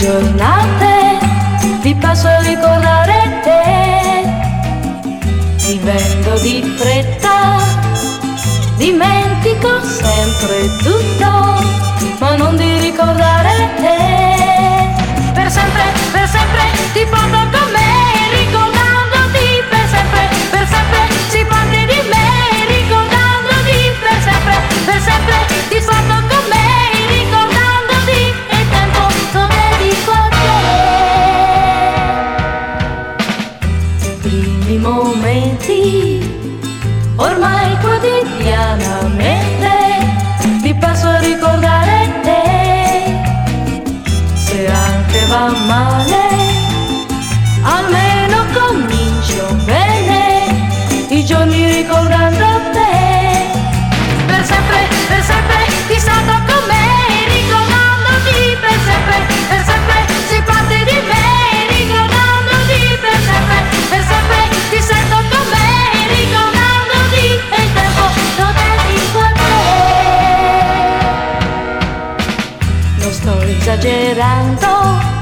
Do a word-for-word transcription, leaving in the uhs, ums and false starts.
giornate ti passo a ricordare te, vivendo di fretta dimentico sempre tutto, ma non di ricordare te. Per sempre, per sempre ti porto con me, ricordandoti per sempre, per sempre si parte di me, ricordandoti per sempre, per sempre ti porto con me, ricordandoti e il tempo lo dedico a te. I primi momenti ormai quotidianamente ti passo a ricordare te, se anche va male almeno comincio bene i giorni ricordando te. Per sempre, per sempre ti stato con me, ricordandoti per sempre, per sempre si parte di me, ricordandoti per sempre, per sempre ti sento con me, ricordandoti e il tempo lo dedico a te. Non sto esagerando